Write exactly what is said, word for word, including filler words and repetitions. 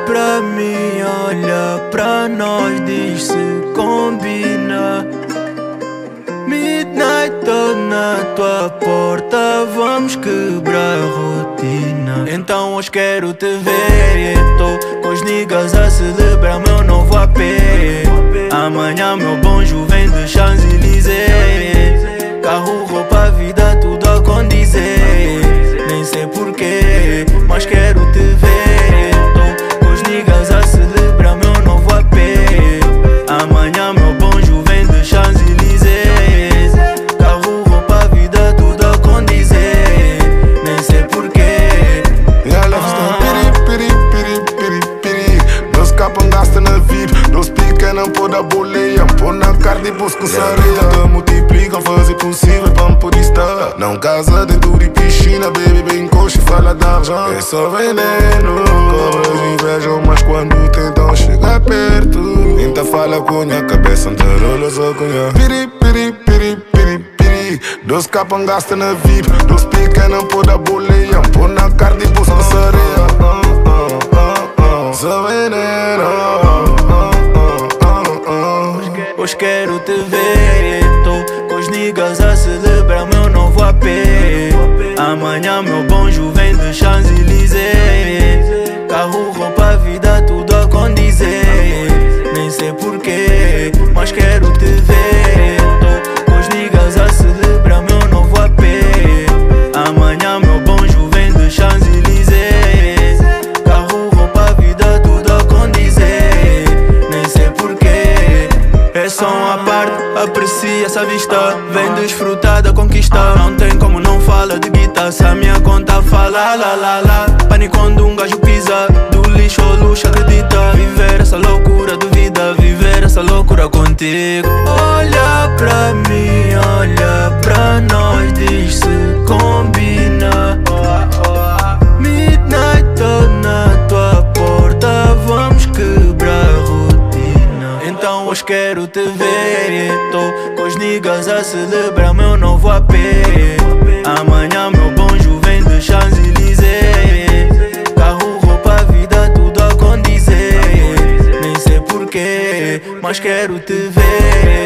pra mim, olha pra nós, diz se combina. Midnight, tô na tua porta, vamos quebrar a rotina. Então hoje quero te ver, tô com os niggas a celebrar meu novo A P. Amanhã meu bonjo vem de Champs-Élysées. Carro, roupa, vida, tudo a condizer. Nem sei porquê, mas quero te ver. Tô com os niggas a celebrar meu novo A P. Amanhã meu bonjo vem de Champs-Élysées. Carro, roupa, vida, tudo a condizer. Nem sei porquê. Ja, lef staan piri, piri, piri, piri, piri. Dois capam gasta na V I P, dois pica não pode boleia. Pôr na carne e busca sareia. Te multiplicam, fazer possível pra me poder estar. Não casa dentro de piscina, baby, bem coxa e fala de argent. É só veneno, cobras invejam, mas quando tentam chegar perto, então fala com minha cabeça, não te rola só com minha. Piri, piri, piri, piri, piri. Dois capam gasta na V I P, dois pica não pode boleia. Pôr na carne e busca sareia. Só veneno. Hoje quero te ver, tô com os niggas a celebrar meu novo A P. Amanhã meu bonjo vem de Champs-Élysées. Carro, roupa, vida, tudo a condizer. Nem sei porquê, mas quero te ver. Tô com os niggas a celebrar meu novo A P. Amanhã meu bonjo vem de Champs-Élysées. Carro, roupa, vida, tudo a condizer. Nem sei porquê. É só uma parte, aprecia essa vista. Vem desfrutar da conquista. Não tem como não fala de guitarra. Se a minha conta fala, lá, lá, lá. Pânico quando um gajo pisa. Do lixo ao luxo, acredita. Viver essa loucura de vida. Viver essa loucura contigo. Olha pra mim, olha pra nós, diz se combina. Midnight, tô na tua porta, vamos quebrar a rotina. Então hoje quero te ver, tô com os niggas a celebrar meu novo A P. Amanhã meu bonjo vem de Champs-Élysées. Carro, roupa, vida, tudo a condizer. Nem sei porquê, mas quero te ver.